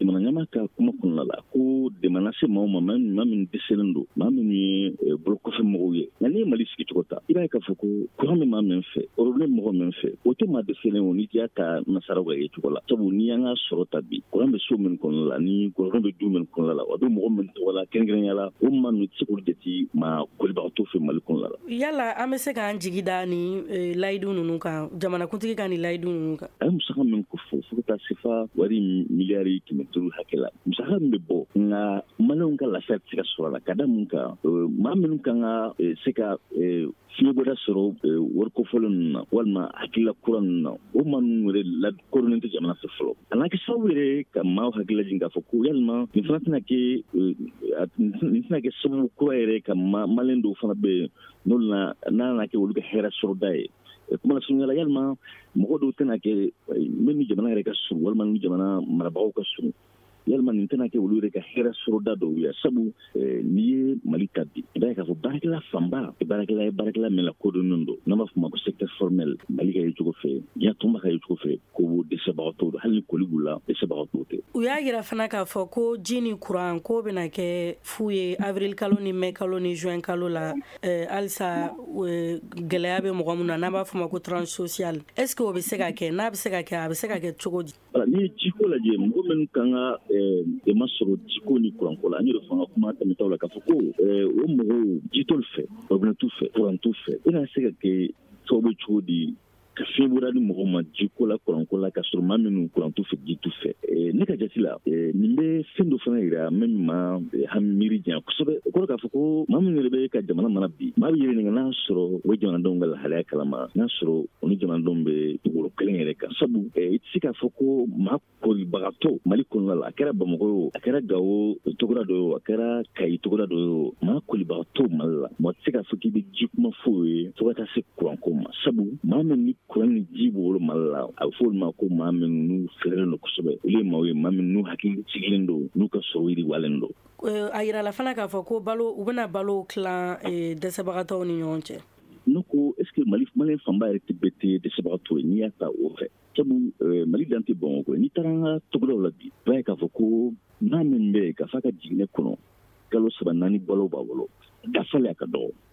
jamana ɲama ka kuma kɔnɔna la ko demana se maa ma maa min dɛsɛlen don maa min ye bolo kɔfɛ mɔgɔw ye nka n'i ye Mali sigi cogo ta i b'a ye k'a fɔ ko courant bɛ maa min fɛ problème mɔgɔ min fɛ o tɛ maa dɛsɛlen o ni diya ka nasaraw ka ye cogo la sabu n'i y'an ka sɔrɔ ta bi courant bɛ so min kɔnɔna la ni courant bɛ du min kɔnɔna la o bɛ mɔgɔ min tɔgɔ la kɛrɛnkɛrɛnya la o maa min tɛ se k'olu jate maa kolibagatɔ fɛ Mali kɔnɔna la. Yala an bɛ se k'an jigi da ni layidu ninnu kan jamanakuntigi ka ni layidu ninnu kan. A ye musaka min ko fɔ fo ka taa se fa wari miliyari 500 hakɛ la musaka min bɛ bɔ nka maliyɛnw ka lafiya tɛ se ka sɔrɔ a la ka da mun kan maa minnu kan ka se ka fiɲɛbɔda sɔrɔ warikofɔlen ninnu na walima hakilila kura ninnu na o maa ninnu yɛrɛ lakɔrɔnen tɛ jamana fɛ fɔlɔ a n'a kɛ sababu yɛrɛ ka maaw hakilila jigin k'a fɔ ko yalima nin fana tɛna kɛ sababu kura yɛrɛ ka maliyɛn dɔw fana bɛ yen n'olu n'a nana kɛ olu ka hɛrɛ sɔrɔda ye kuma la surunya la yalima mɔgɔ dɔw tɛna kɛ min ni jamana yɛrɛ ka surun walima ni jamana marabagaw ka surun yalima nin tɛna kɛ olu yɛrɛ ka hɛrɛ sɔrɔda dɔw ye sabu n'i ye Mali ta bi i b'a ye k'a fɔ baarakɛla fanba baarakɛla ye baarakɛla min lakodɔnnen don n'an b'a fɔ o ma ko secteur formel Mali ka ye cogo fɛ diɲɛ tɔnba ka ye cogo fɛ ko dɛsɛbagatɔw don hali ni koli b'u la dɛsɛbagatɔw tɛ. U y'a yira fana k'a fɔ ko ji ni courant ko bɛna kɛ fu ye avril kalo ni mai kalo ni juin kalo la halisa gɛlɛya bɛ mɔgɔ min na n'an b'a fɔ o ma ko tranche sociale est-ce que o bɛ se ka kɛ n'a bɛ se ka kɛ a bɛ se ka kɛ cogo di. N'i ye jiko lajɛ mɔgɔ minnu kan ka dɛmɛ sɔrɔ jiko ni courant ko la an yɛrɛ fanga kuma tɛmɛtaw la k'a fɔ ko o mɔgɔw ji t'olu fɛ robinet t'u fɛ courant t'u fɛ e na se ka kɛ sababu cogo di ka fiɲɛbɔda di mɔgɔw ma jiko la courant ko la ka sɔrɔ maa minnu courant t'u fɛ ji t'u fɛ ne ka jate la nin bɛ fɛn dɔ fana yira min ma hami miiri jan kosɛbɛ o kɔrɔ k'a fɔ ko maa min yɛrɛ bɛ ka jamana mana bi maa bɛ yɛrɛ n'a sɔrɔ o jamanadenw ka lahalaya kalama n'a sɔrɔ o ni jamanadenw bɛ dugukolo kelen yɛrɛ kan sabu i tɛ se k'a fɔ ko maa koribagatɔ Mali kɔnɔna la a kɛra Bamakɔ ye o a kɛra Gawo togoda dɔ ye o a kɛra Kayi togoda dɔ ye o maa koribagatɔ Mali la mɔgɔ tɛ se k'a fɔ k'i bɛ ji kuma f'o ye fo ka taa se courant ko ma sabu maa min ni courant ni ji b'o Mali la a bɛ fɔ olu ma ko maa min n'u fɛrɛlen don kosɛbɛ olu ye maaw ye maa min n'u hakili sigilen don n'u ka sɔrɔ yiriwalen don. A yirala fana k'a fɔ ko u bɛna balo tilan dɛsɛbagatɔw ni ɲɔgɔn cɛ. Ne ko est-ce que Mali fanba yɛrɛ tɛ bɛɛ tɛ dɛsɛbagatɔ ye n'i y'a ta o fɛ sabu Mali dan tɛ Bamakɔ n'i taara an ka togodaw la bi i b'a ye k'a fɔ ko n'a min bɛ yen k'a fɔ a ka jiginɛ kɔnɔ kalo 3 4 balo b'a bolo dafalen a ka dɔgɔ